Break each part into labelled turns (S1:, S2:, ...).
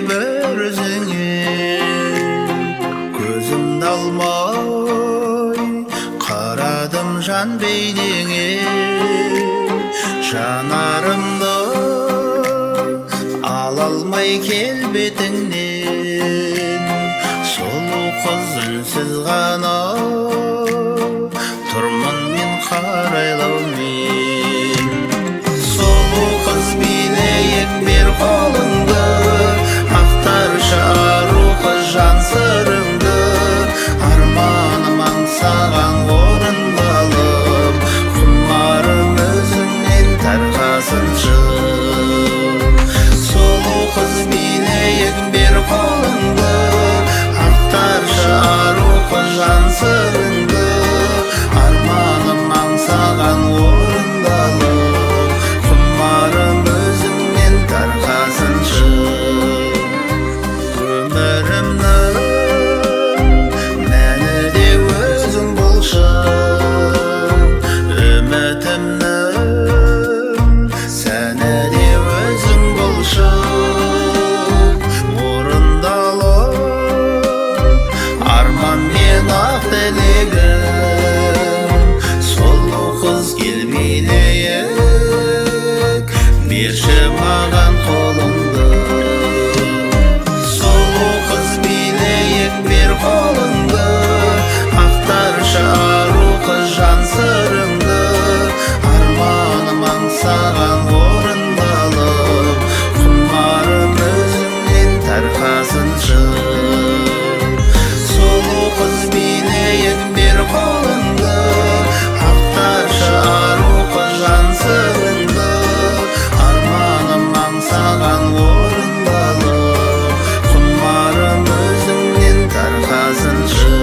S1: bir özüңe gözümді алмай қарадым жан бейнеңе жанарымды ала алмай келбетіңнен сұлу қыз үнсіз ғана тұрмын мен қарайлаумен сұлу қыз билейік бер қолыңды ақтаршы ару қыз жан сырыңды арманым аңсаған орындалып құмарым өзіңнен тарқасыншы сұлу қыз билейік бер қолыңды ақтаршы ару қыз жан сырыңды арманым аңсаған орындалып құмарым өзіңнен тарқасыншы өмірімнің мәні де өзің болшы үмітімнің сәні де өзің болшы орындалып арман мен ақ тілегім сұлу қыз кел билейік берші маған қолыңды сұлу қыз билейік бер қолыңды ақтаршы ару қыз жан сырыңды арманым аңсаған орындалып құмарым өзіңнен тарқасыншы сұлу қыз билейік бер қолыңды ақтаршы ару қыз жан сырыңды арманым аңсаған орындалып құмарым өзіңнен тарқасыншы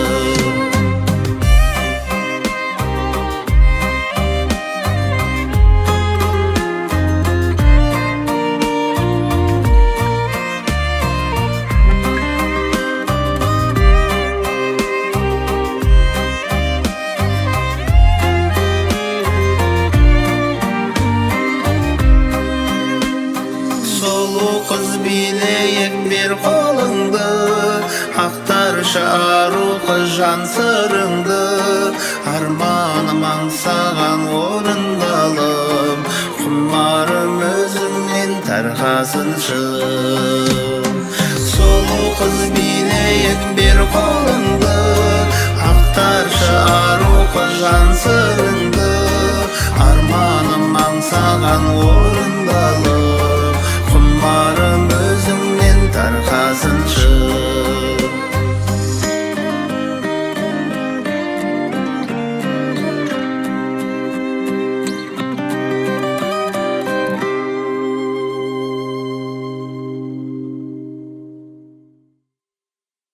S1: сұлу қыз билейік бер қолыңды ақтаршы ару қыз жан сырыңды арманым аңсаған орындалып құмарым өзіңнен тарқасыншы сұлу қыз билейік бер қолыңды ақтаршы ару қыз жан сырыңды арманым аңсаған орындалып